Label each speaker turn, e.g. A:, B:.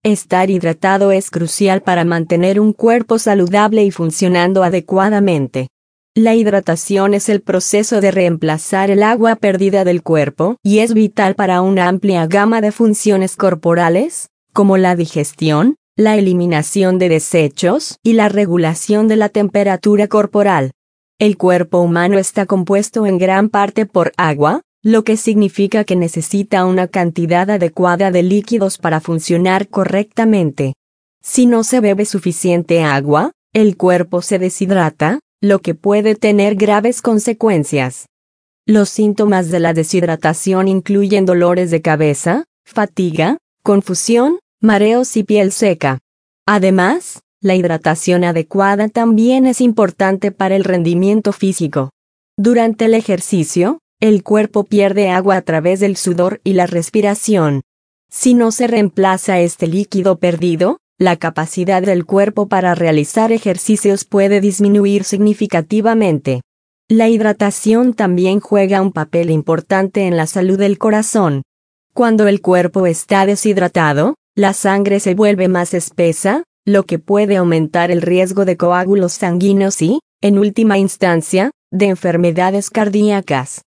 A: Estar hidratado es crucial para mantener un cuerpo saludable y funcionando adecuadamente. La hidratación es el proceso de reemplazar el agua perdida del cuerpo y es vital para una amplia gama de funciones corporales, como la digestión, la eliminación de desechos y la regulación de la temperatura corporal. El cuerpo humano está compuesto en gran parte por agua, lo que significa que necesita una cantidad adecuada de líquidos para funcionar correctamente. Si no se bebe suficiente agua, el cuerpo se deshidrata, lo que puede tener graves consecuencias. Los síntomas de la deshidratación incluyen dolores de cabeza, fatiga, confusión, mareos y piel seca. Además, la hidratación adecuada también es importante para el rendimiento físico. Durante el ejercicio, el cuerpo pierde agua a través del sudor y la respiración. Si no se reemplaza este líquido perdido, la capacidad del cuerpo para realizar ejercicios puede disminuir significativamente. La hidratación también juega un papel importante en la salud del corazón. Cuando el cuerpo está deshidratado, la sangre se vuelve más espesa, lo que puede aumentar el riesgo de coágulos sanguíneos y, en última instancia, de enfermedades cardíacas.